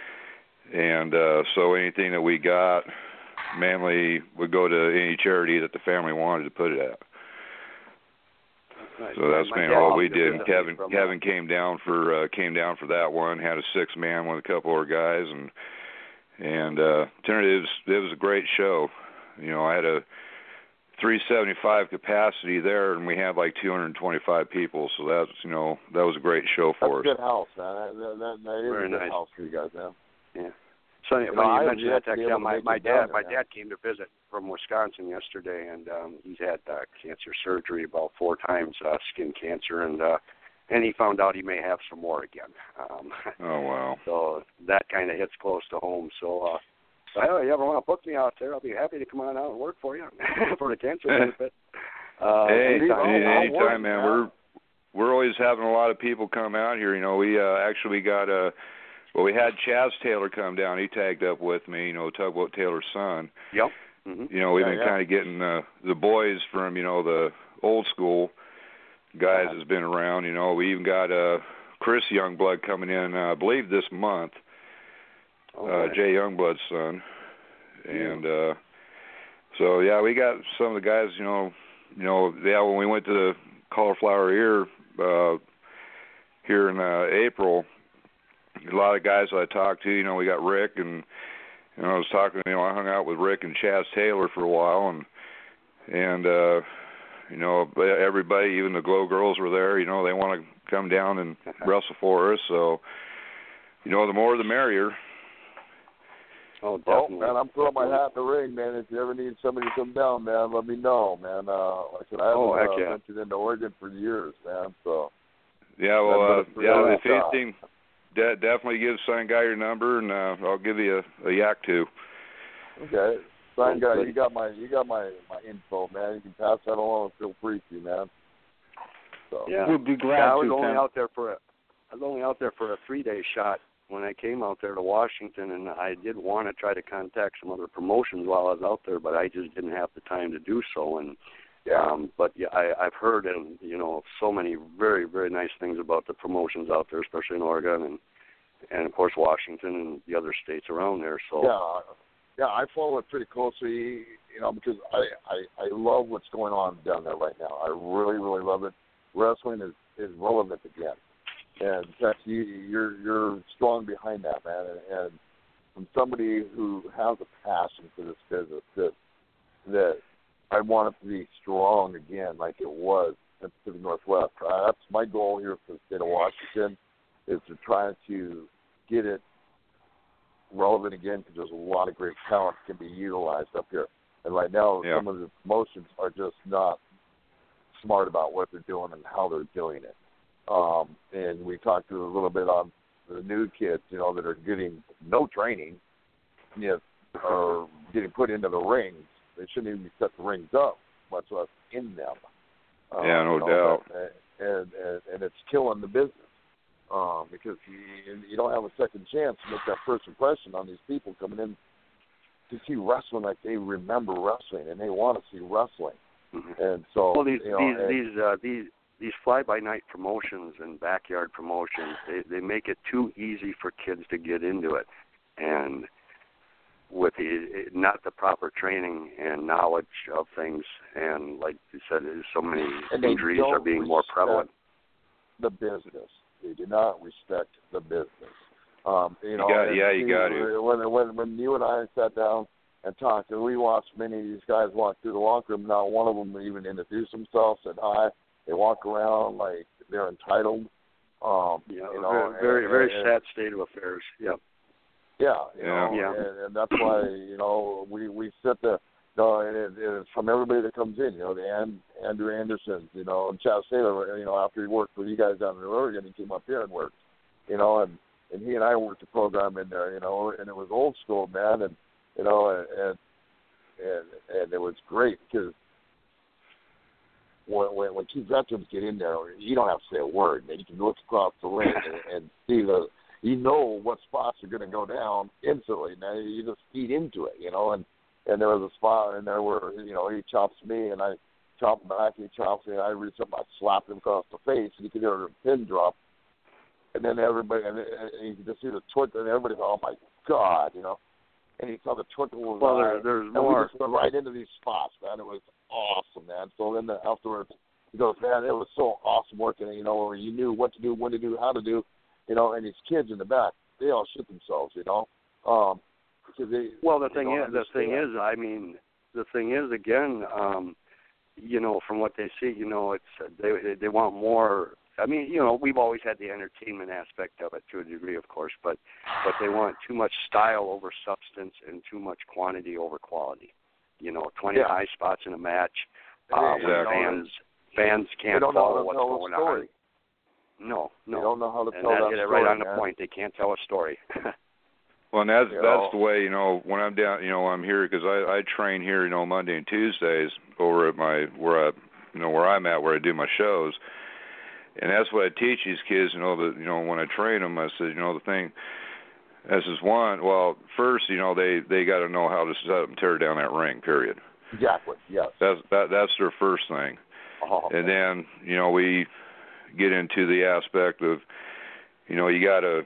and so anything that we got mainly would go to any charity that the family wanted to put it at. So that's mainly what we did. And Kevin came down for that one, had a 6-man with a couple of guys, and it was a great show. I had a 375 capacity there, and we had like 225 people. So that's that was a great show for us. That's a good house, man. That is a good house for you guys, man. Yeah. So when you mentioned that, Tex, my dad came to visit from Wisconsin yesterday, and he's had cancer surgery about 4 times, skin cancer, and he found out he may have some more again. Oh wow! So that kind of hits close to home. So. So you ever want to book me out there, I'll be happy to come on out and work for you for the cancer benefit. Anytime, man. We're always having a lot of people come out here. We got we had Chaz Taylor come down. He tagged up with me. Tugboat Taylor's son. Yep. Mm-hmm. We've been kind of getting the boys from the old school guys that's been around. We even got Chris Youngblood coming in, I believe this month. Jay Youngblood's son, and so we got some of the guys. When we went to the Cauliflower Ear here in April, a lot of guys I talked to. We got Rick and I was talking, I hung out with Rick and Chaz Taylor for a while, and everybody, even the Glow Girls were there. They want to come down and wrestle for us. So, the more the merrier. Oh, definitely. Man, I'm throwing my hat in the ring, man. If you ever need somebody to come down, man, let me know, man. Like I said, I haven't ventured into Oregon for years, man. So. Yeah, well, if anything, definitely give Sign Guy your number, and I'll give you a yak too. Okay, Sign Guy, you got my info, man. You can pass that along. Feel free to, man. So. Yeah, we'll be glad to. I was only out there for a 3-day shot when I came out there to Washington, and I did want to try to contact some other promotions while I was out there, but I just didn't have the time to do so. And but yeah, I've heard so many very, very nice things about the promotions out there, especially in Oregon and of course Washington and the other states around there. So I follow it pretty closely, because I love what's going on down there right now. I really, really love it. Wrestling is relevant again. And in fact, you're strong behind that, man. And from somebody who has a passion for this business, that I want it to be strong again, like it was in the Pacific Northwest. That's my goal here for the state of Washington, is to try to get it relevant again, because there's a lot of great talent that can be utilized up here. And right now, some of the promotions are just not smart about what they're doing and how they're doing it. And we talked a little bit on the new kids, that are getting no training, yet are getting put into the rings. They shouldn't even be set the rings up, much less in them. No doubt. And it's killing the business because you don't have a second chance to make that first impression on these people coming in to see wrestling like they remember wrestling and they want to see wrestling. Mm-hmm. And so, these fly-by-night promotions and backyard promotions, they make it too easy for kids to get into it. And with not the proper training and knowledge of things, and like you said, so many injuries are being more prevalent. The business. They do not respect the business. You got to. When you and I sat down and talked, and we watched many of these guys walk through the locker room, not one of them even introduced themselves, said hi. They walk around like they're entitled. Very, very sad state of affairs. Yep. And that's why we sit there. And it's from everybody that comes in. Andrew Anderson, and Chaz Taylor. After he worked with you guys down in Oregon, he came up here and worked. And he and I worked the program in there. And it was old school, man. And and it was great because. When two veterans get in there, you don't have to say a word, man. You can look across the ring and see what spots are going to go down instantly. Now you just feed into it, And there was a spot in there where he chops me and I chop him back. He chops me and I reach up, I slap him across the face, and you can hear a pin drop. And then everybody, and you can just see the twinkle, and everybody goes, "Oh my God," And you saw the twinkle was there's more. We just went right into these spots, man. It was awesome, man. So then afterwards, he goes, "Man, it was so awesome working, where you knew what to do, when to do, how to do, and these kids in the back, they all shit themselves, because they. Well, the thing is, again, from what they see, it's they want more. I mean, we've always had the entertainment aspect of it to a degree, of course, but they want too much style over substance and too much quantity over quality. 20 high spots in a match. Fans can't follow what's going on. No. They don't know how to tell that story. Hit it right on the point. They can't tell a story. Well, and that's the way, when I'm down, I'm here because I train here, Monday and Tuesdays over at where I'm at, where I do my shows. And that's what I teach these kids, that, when I train them, I said, the thing, this is one, well, first, they got to know how to set up and tear down that ring, period. Exactly, yes. That's their first thing. And then, we get into the aspect of, you got to,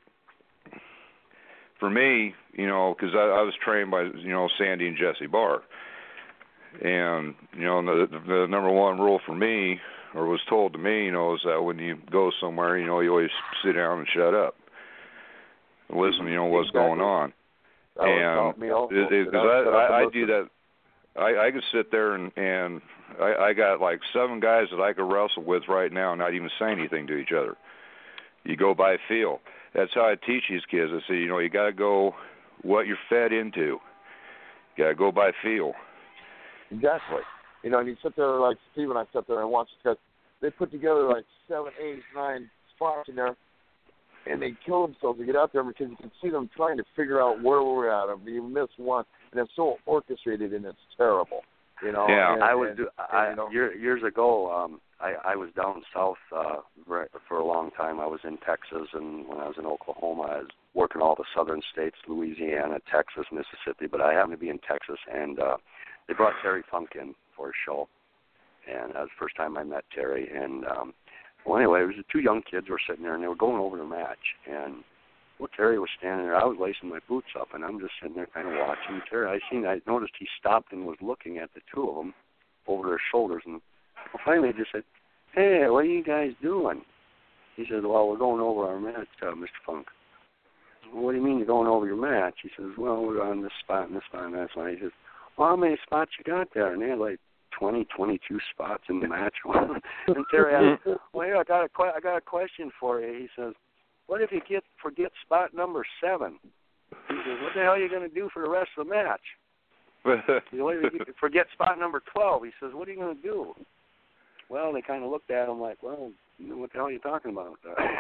for me, because I was trained by, Sandy and Jesse Barr. And, the number one rule for me, or was told to me, is that when you go somewhere, you always sit down and shut up. And listen, what's going on. And because I do that, I could sit there and I got like 7 guys that I could wrestle with right now and not even say anything to each other. You go by feel. That's how I teach these kids. I say, you got to go what you're fed into. You got to go by feel. Exactly. And you sit there like Steve and I sit there and watch because they put together like 7, 8, 9 spots in there, and they kill themselves to get out there because you can see them trying to figure out where we're at. I mean, you miss one, and it's so orchestrated and it's terrible. Yeah. Years ago, I was down south for a long time. I was in Texas, and when I was in Oklahoma, I was working all the southern states, Louisiana, Texas, Mississippi, but I happened to be in Texas, and they brought Terry Funk in for a show, and that was the first time I met Terry, and well, anyway, it was the 2 young kids were sitting there, and they were going over the match, and Terry was standing there. I was lacing my boots up, and I'm just sitting there kind of watching Terry. I noticed he stopped and was looking at the 2 of them over their shoulders, and finally he just said, "Hey, what are you guys doing?" He said, "Well, we're going over our match, Mr. Funk." "Well, what do you mean you're going over your match?" He says, "Well, we're on this spot and this spot and that spot." He says, "Well, how many spots you got there?" And they had like 20, 22 spots in the match. And Terry asked, "Well, here, I got a question for you." He says, "What if you forget spot number 7? He says, "What the hell are you going to do for the rest of the match?" He said, "What if you forget spot number 12? He says, "What are you going to do?" Well, they kind of looked at him like, "Well, what the hell are you talking about?"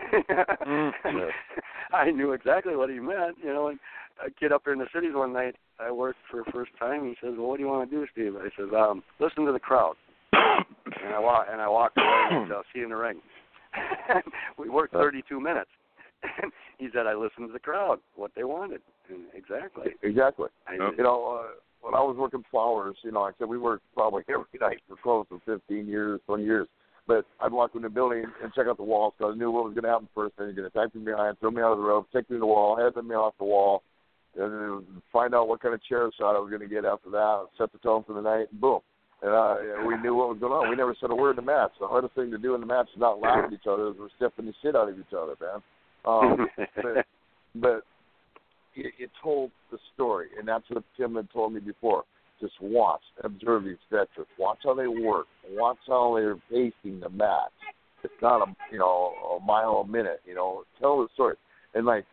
I knew exactly what he meant, And a kid up here in the cities one night, I worked for the first time. He says, "Well, what do you want to do, Steve?" I said, "Listen to the crowd." And I walked away and said, "I'll see you in the ring." We worked 32 minutes. And he said, "I listened to the crowd, what they wanted." And exactly. When I was working Flowers, like I said, we worked probably every night for close to 15 years, 20 years. But I'd walk in the building and check out the walls because I knew what was going to happen first. Then you're going to attack me behind, throw me out of the rope, take me to the wall, head me off the wall, and then find out what kind of chair shot I was going to get after that, set the tone for the night, and boom. And we knew what was going on. We never said a word in the match. The hardest thing to do in the match is not laugh at each other. We're stiffing the shit out of each other, man. But it told the story, and that's what Tim had told me before. Just watch, observe these veterans. Watch how they work. Watch how they're pacing the match. It's not a mile a minute. Tell the story. And like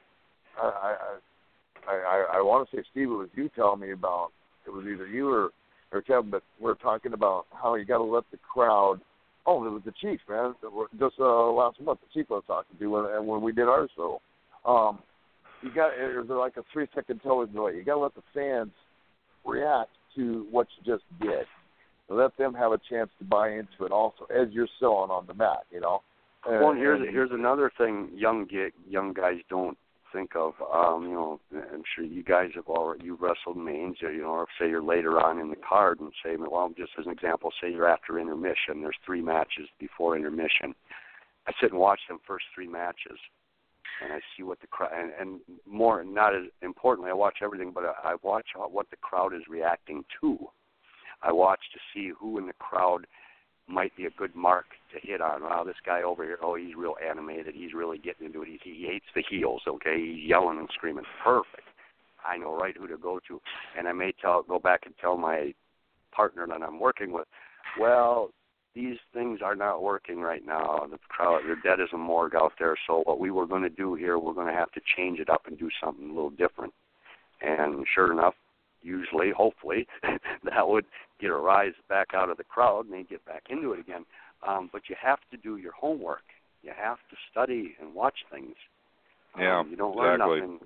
I want to say, Steve, it was you telling me about. It was either you or Kevin, but we're talking about how you got to let the crowd. Oh, it was the Chief, man. Just last month, the Chief I was talking to, and when we did our show, there's like a 3-second television delay. You got to let the fans react to what you just did. Let them have a chance to buy into it also as you're selling on the mat, Well, here's another thing young guys don't think of. I'm sure you guys you've wrestled mains, or say you're later on in the card and say, well, just as an example, say you're after intermission. There's 3 matches before intermission. I sit and watch them first 3 matches, and I see what the crowd, and more, not as importantly, I watch everything, but I watch what the crowd is reacting to. I watch to see who in the crowd might be a good mark to hit on. Wow, this guy over here, he's real animated. He's really getting into it. He hates the heels, okay? He's yelling and screaming. Perfect. I know right who to go to. And I may go back and tell my partner that I'm working with, well, these things are not working right now. The crowd, they're dead as a morgue out there. So what we were going to do here, we're going to have to change it up and do something a little different. And sure enough, usually, hopefully, that would get a rise back out of the crowd and they get back into it again. But you have to do your homework. You have to study and watch things. Yeah, you don't learn nothing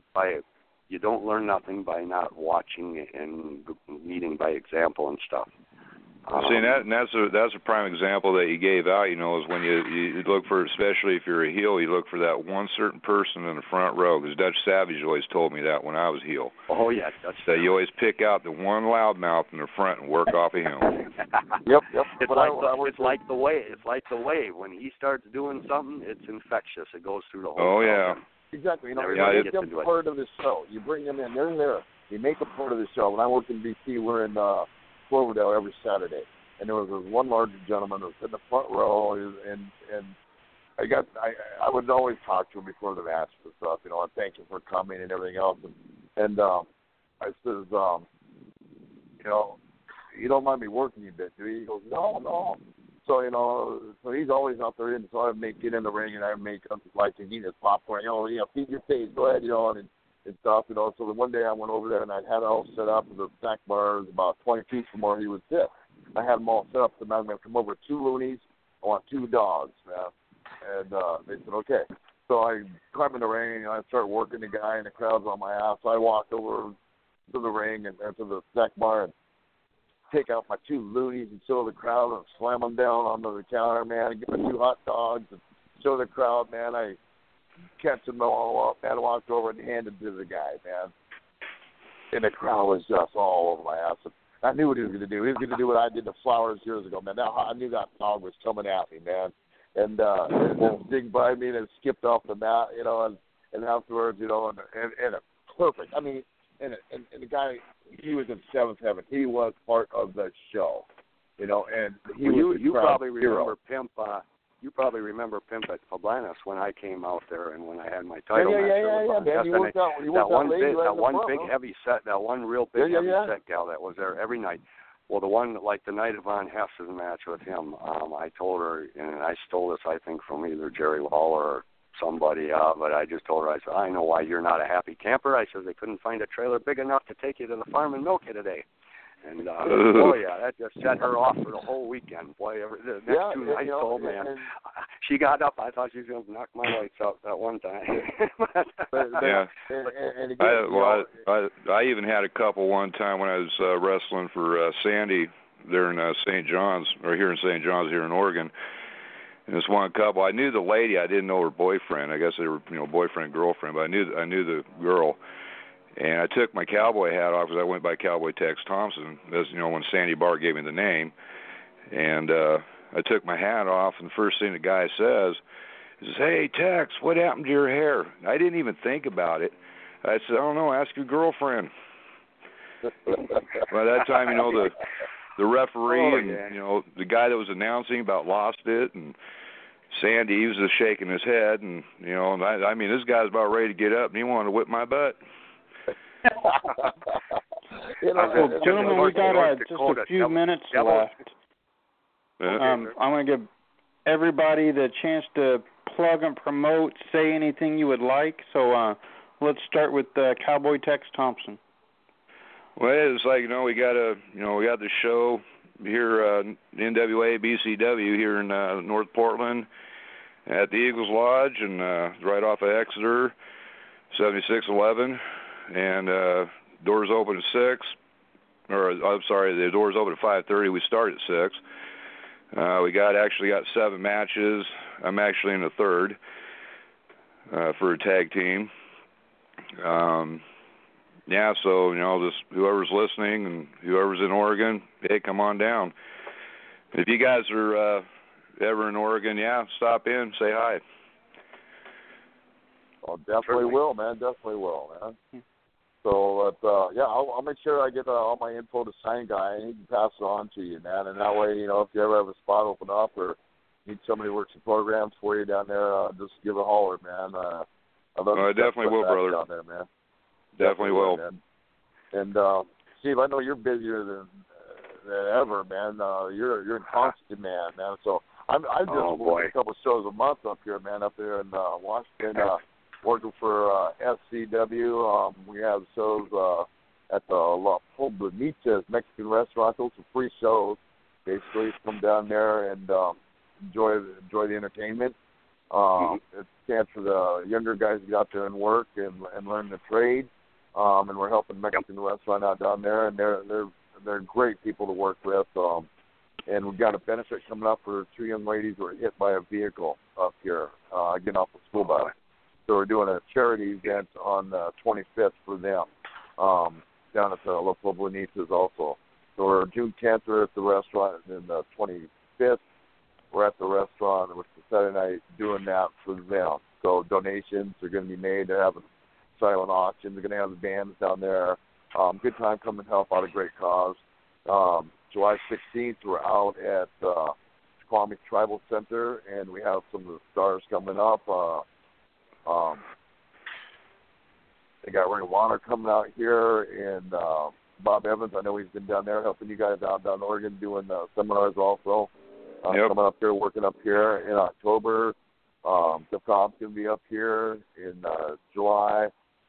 by not watching and leading by example and stuff. That's a prime example that you gave out. Is when you look for, especially if you're a heel, you look for that one certain person in the front row. Because Dutch Savage always told me that when I was heel. Oh yeah, that you always pick out the one loudmouth in the front and work off of him. Yep. It's like the wave. When he starts doing something, it's infectious. It goes through the whole. Oh yeah. Exactly. You make them part of the show. You bring them in. They're there. You make them part of the show. When I worked in D.C., we're in Cloverdale every Saturday, and there was this one larger gentleman who was in the front row, and I would always talk to him before the match and stuff, and thank him for coming and everything else, and I says, you know, you don't mind me working you a bit, do you? He goes, no. So, you know, so he's always out there, and so I make get in the ring, and I make like and eat his popcorn, you know, feed your face, go ahead, you know, and stuff, you know. So the one day I went over there, and I had it all set up. The snack bar was about 20 feet from where he would sit. I had them all set up, and I'm going to come over 2 loonies. I want 2 dogs, man. And they said, okay. So I climb in the ring, and I start working the guy, and the crowd's on my ass. So I walked over to the ring and to the snack bar and take out my 2 loonies and show the crowd and slam them down onto the counter, man, and get my 2 hot dogs and show the crowd, man. I catch them all up, man. I walked over and handed it to the guy, man. And the crowd was just all over my ass. And I knew what he was going to do. He was going to do what I did to Flowers years ago, man. Now, I knew that dog was coming at me, man. And it zigged by me and it skipped off the mat, you know, and afterwards, you know, and perfect. I mean, and the guy, he was in 7th heaven. He was part of the show, you know, and he was you probably remember hero. Pimp. You probably remember Pimp at Poblanos when I came out there and when I had my title match. Yeah, man. That one big heavy set, that one real big heavy set gal that was there every night. Well, the one, like the night of Von Hess's match with him, I told her, and I stole this, I think, from either Jerry Lawler or somebody, but I just told her, I said, I know why you're not a happy camper. I said, they couldn't find a trailer big enough to take you to the farm and milk you today. And, oh, yeah, that just set her off for the whole weekend. Boy, the next 2 nights, oh, man. She got up. I thought she was going to knock my lights out that one time. Yeah. I even had a couple one time when I was wrestling for Sandy there in St. John's, or here in St. John's, here in Oregon. And this one couple, I knew the lady. I didn't know her boyfriend. I guess they were, you know, boyfriend and girlfriend, but I knew the girl. And I took my cowboy hat off because I went by Cowboy Tex Thompson, as you know, when Sandy Barr gave me the name. And I took my hat off, and the first thing the guy says is, "Hey, Tex, what happened to your hair?" I didn't even think about it. I said, "I don't know, ask your girlfriend." By that time, you know, the referee and, you know, the guy that was announcing about lost it, and Sandy, he was just shaking his head. And, you know, and I mean, this guy's about ready to get up, and he wanted to whip my butt. Well, gentlemen, we got just a few minutes left. I'm going to give everybody the chance to plug and promote, say anything you would like. So let's start with Cowboy Tex Thompson. Well, it's like, you know, we got the show here, NWA BCW here in North Portland at the Eagles Lodge, and right off of Exeter, 7611. And doors open at 6, or I'm sorry, the doors open at 5:30. We start at 6. We got 7 matches. I'm actually in the 3rd for a tag team. Yeah, so, you know, just whoever's listening and whoever's in Oregon, hey, come on down. If you guys are ever in Oregon, yeah, stop in, say hi. Oh, definitely will, man. Definitely will, man. So, yeah, I'll make sure I get all my info to Sign Guy, and he can pass it on to you, man. And that way, you know, if you ever have a spot open up or need somebody to work some programs for you down there, just give a holler, man. I definitely will, brother. Down there, man. Definitely will. Man. And Steve, I know you're busier than ever, man. You're in constant demand, man. So I'm just working a couple shows a month up here, man, up there in Washington. Working for SCW. We have shows at the La Poblanetas Mexican restaurant. Those are free shows. Basically, come down there and enjoy the entertainment. It's a chance for the younger guys to get out there and work and learn the trade. And we're helping Mexican restaurant out down there, and they're great people to work with. And we've got a benefit coming up for 2 young ladies who were hit by a vehicle up here, getting off the school bus. So we're doing a charity event on the 25th for them, down at the La Poblanetas also. So we're June 10th, we're at the restaurant, and then the 25th, we're at the restaurant, which is Saturday night, doing that for them. So donations are going to be made. They're having silent auctions. They're going to have the bands down there. Good time coming to help out a great cause. July 16th, we're out at Squamish Tribal Center, and we have some of the stars coming up. got Ring of Honor coming out here, and Bob Evans, I know he's been down there helping you guys out down in Oregon doing seminars also. Coming up here, working up here in October. The Comp's going to be up here in July.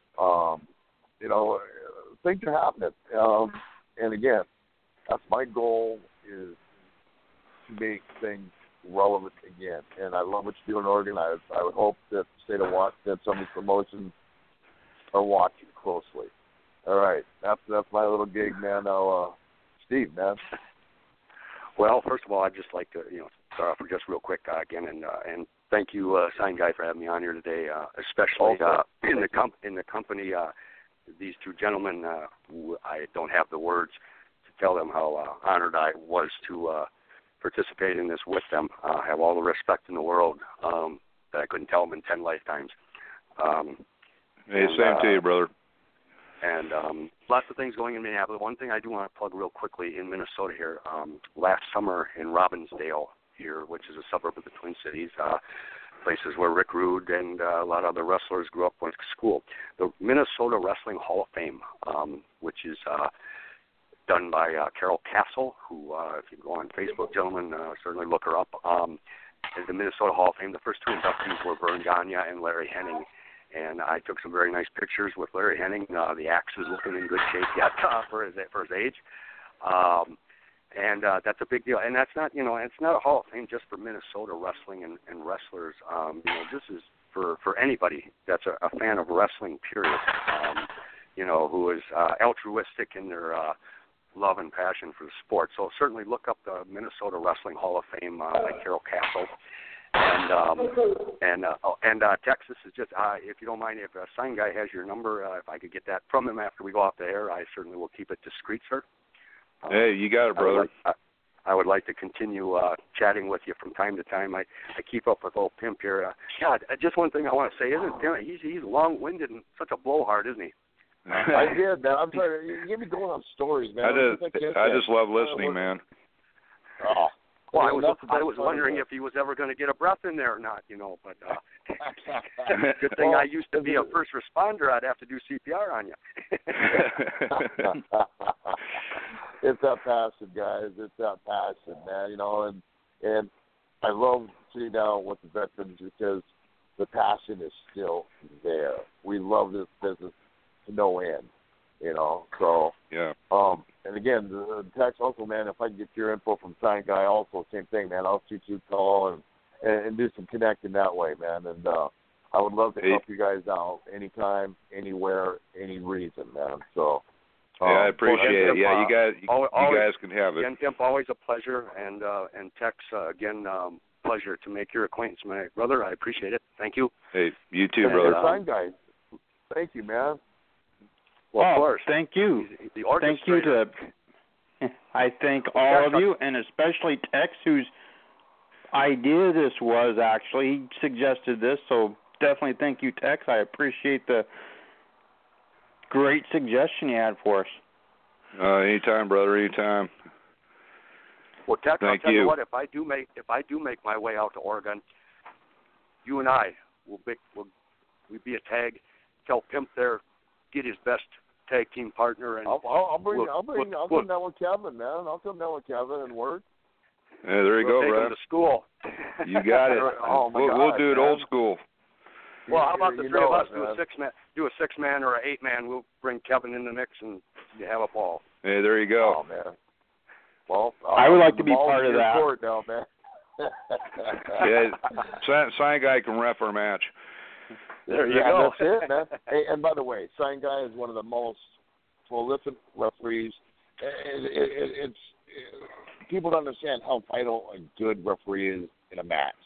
Things are happening. And again, that's my goal, is to make things relevant again. And I love what you do in Oregon. I would hope that the state of Washington, some of these promotions are watching closely. All right, that's my little gig, man. Now, Steve, man. Well, first of all, I'd just like to start off with just real quick again, and thank you, Sign Guy, for having me on here today, especially in the company. These two gentlemen, who I don't have the words to tell them how honored I was to participate in this with them. I have all the respect in the world that I couldn't tell them in 10 lifetimes. Hey, same to you, brother. And lots of things going in Minneapolis. One thing I do want to plug real quickly in Minnesota here, last summer in Robbinsdale here, which is a suburb of the Twin Cities, places where Rick Rude and a lot of other wrestlers grew up, went to school. The Minnesota Wrestling Hall of Fame, which is done by Carol Castle, who, if you go on Facebook, gentlemen, certainly look her up. At the Minnesota Hall of Fame, the first two inductees were Vern Gagne and Larry Hennig. And I took some very nice pictures with Larry Hennig. The axe is looking in good shape yet for his age. And that's a big deal. And that's not, it's not a Hall of Fame just for Minnesota wrestling and wrestlers. This is for anybody that's a fan of wrestling, period, who is altruistic in their love and passion for the sport. So certainly look up the Minnesota Wrestling Hall of Fame by Carol Castle. And Texas is just, if you don't mind, if a Sign Guy has your number, if I could get that from him after we go off the air, I certainly will keep it discreet, sir. Hey, you got it, brother. I would like to continue chatting with you from time to time. I keep up with old Pimp here. God, just one thing I want to say, isn't Pimp, he's long-winded and such a blowhard, isn't he? I did, man. I'm sorry. You get me going on stories, man. I just love listening, man. Oh. Well, I was wondering if he was ever going to get a breath in there or not, but good thing I used to be a first responder. I'd have to do CPR on you. It's that passion, guys. It's that passion, man, and I love sitting down with the veterans because the passion is still there. We love this business to no end, so. Yeah. And again, the text also, man, if I can get your info from Sign Guy also, same thing, man. I'll shoot you a call and do some connecting that way, man. And I would love to help you guys out anytime, anywhere, any reason, man. So. I appreciate it. Yeah, you guys can have it. Again, Pimp, always a pleasure. And Tex, again, pleasure to make your acquaintance, my brother. I appreciate it. Thank you. Hey, you too, brother. Sign Guy, thank you, man. Well, of course. Thank you. Thank you I thank all of you, and especially Tex, whose idea this was actually. He suggested this, so definitely thank you, Tex. I appreciate the great suggestion you had for us. Anytime, brother. Anytime. Well, Tex, I'll tell you what. If I do make my way out to Oregon, you and I will be a tag. Tell Pimp there, get his best tag team partner, and I'll come down with Kevin, man. I'll come down with Kevin and work. Yeah, there you go, take bro. Him to school. You got it. We'll do it old school. Well, how about the three of us do a six-man or an eight-man? We'll bring Kevin in the mix and you have a ball. Hey, there you go. Oh man. Well, I would like to be part of that. Now, man. Yeah, Sign Guy can ref our match. There you go. That's it, man. Hey, and by the way, Sign Guy is one of the most prolific referees. It's people don't understand how vital a good referee is in a match.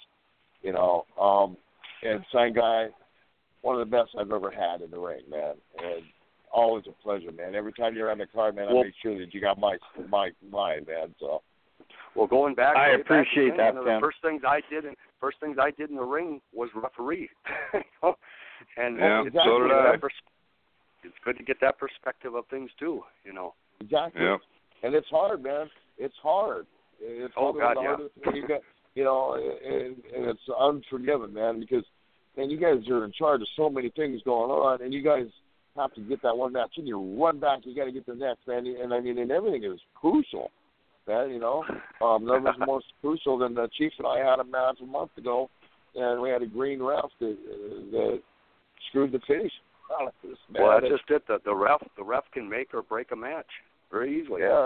And Sign Guy, one of the best I've ever had in the ring, man. And always a pleasure, man. Every time you're on the card, man, I make sure that you got my man. So. Well, going back, I appreciate that. The first things I did in the ring was referee. And so did I. It's good to get that perspective of things too, Exactly. Yeah. And it's hard, man. It's hard. It's the hardest thing you got, and it's unforgiving, man, because you guys are in charge of so many things going on, and you guys have to get that one match and you run back, you got to get the next, man. And I mean, and everything is crucial, man. You know, that was more crucial than the Chiefs and I had a match a month ago, and we had a green ref that screwed the finish. Well, that's just it. The ref can make or break a match very easily. Yeah.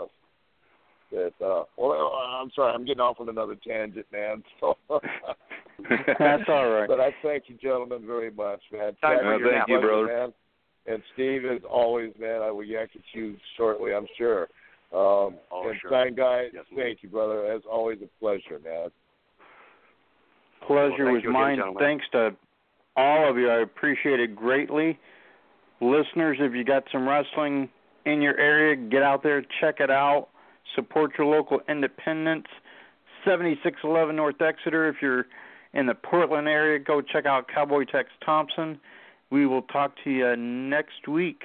Well, I'm sorry, I'm getting off on another tangent, man. So that's all right. But I thank you, gentlemen, very much, man. Thank you, brother. Man. And Steve, as always, man, I will yak at you shortly, I'm sure. And sure. Sign Guy, yes, thank you, brother. As always, a pleasure, man. Pleasure was mine. Thanks to all of you. I appreciate it greatly. Listeners, if you got some wrestling in your area, get out there, check it out. Support your local independents. 7611 North Exeter. If you're in the Portland area, go check out Cowboy Tex Thompson. We will talk to you next week.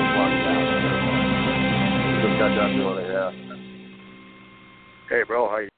Hey, bro, how you